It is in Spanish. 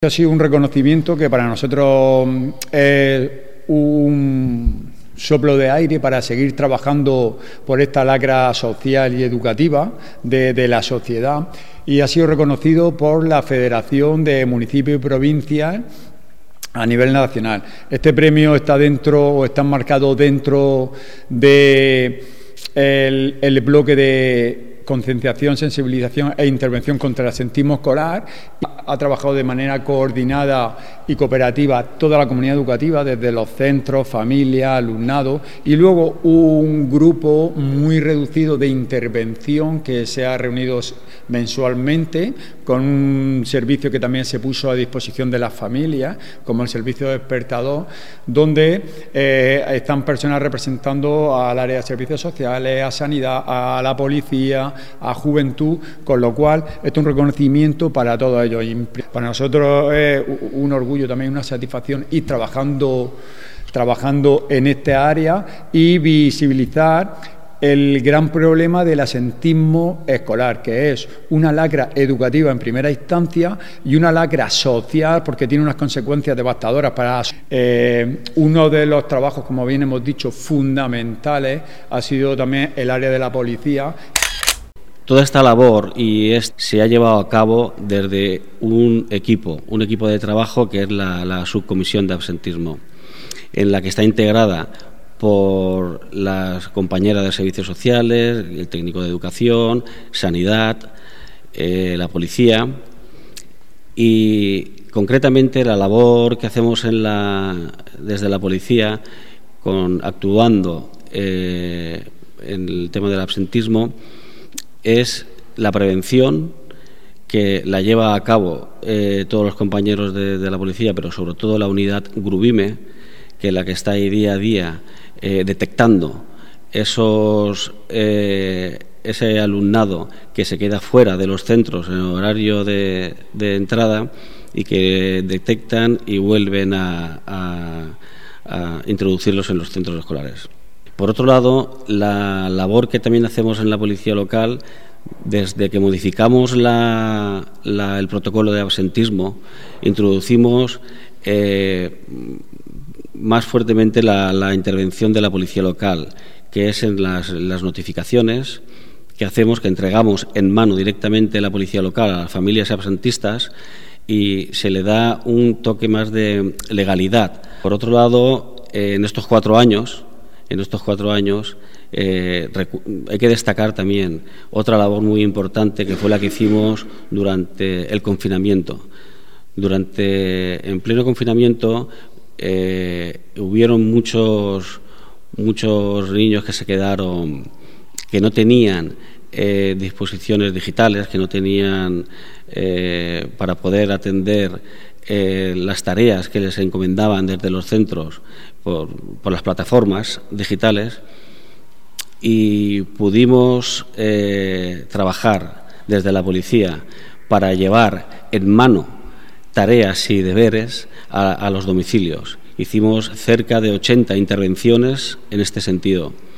Ha sido un reconocimiento que para nosotros es un soplo de aire para seguir trabajando por esta lacra social y educativa de la sociedad, y ha sido reconocido por la Federación de Municipios y Provincias a nivel nacional. Este premio está enmarcado dentro de el bloque de concienciación, sensibilización e intervención contra el absentismo escolar. Ha trabajado de manera coordinada y cooperativa toda la comunidad educativa, desde los centros, familias, alumnado, y luego un grupo muy reducido de intervención que se ha reunido mensualmente, con un servicio que también se puso a disposición de las familias, como el servicio de despertador, donde están personas representando al área de servicios sociales, a sanidad, a la policía, a juventud, con lo cual esto es un reconocimiento para todos ellos. Y para nosotros es un orgullo, también una satisfacción ir trabajando en esta área y visibilizar el gran problema del absentismo escolar, que es una lacra educativa en primera instancia y una lacra social, porque tiene unas consecuencias devastadoras para uno de los trabajos, como bien hemos dicho, fundamentales ha sido también el área de la policía. Toda esta labor se ha llevado a cabo desde un equipo de trabajo que es la subcomisión de absentismo, en la que está integrada por las compañeras de servicios sociales, el técnico de educación, sanidad, la policía, y concretamente la labor que hacemos desde la policía, actuando en el tema del absentismo, es la prevención, que la lleva a cabo todos los compañeros de la policía, pero sobre todo la unidad Grubime, que es la que está ahí día a día detectando ese alumnado que se queda fuera de los centros en el horario de entrada, y que detectan y vuelven a introducirlos en los centros escolares. Por otro lado, la labor que también hacemos en la policía local, desde que modificamos el protocolo de absentismo, introducimos más fuertemente la intervención de la policía local, que es en las notificaciones que hacemos, que entregamos en mano directamente a la policía local a las familias absentistas, y se le da un toque más de legalidad. Por otro lado, en estos 4 años hay que destacar también otra labor muy importante, que fue la que hicimos durante el confinamiento. En pleno confinamiento hubieron muchos niños que se quedaron, que no tenían disposiciones digitales, que no tenían para poder atender las tareas que les encomendaban desde los centros por las plataformas digitales, y pudimos trabajar desde la policía para llevar en mano tareas y deberes a los domicilios. Hicimos cerca de 80 intervenciones en este sentido.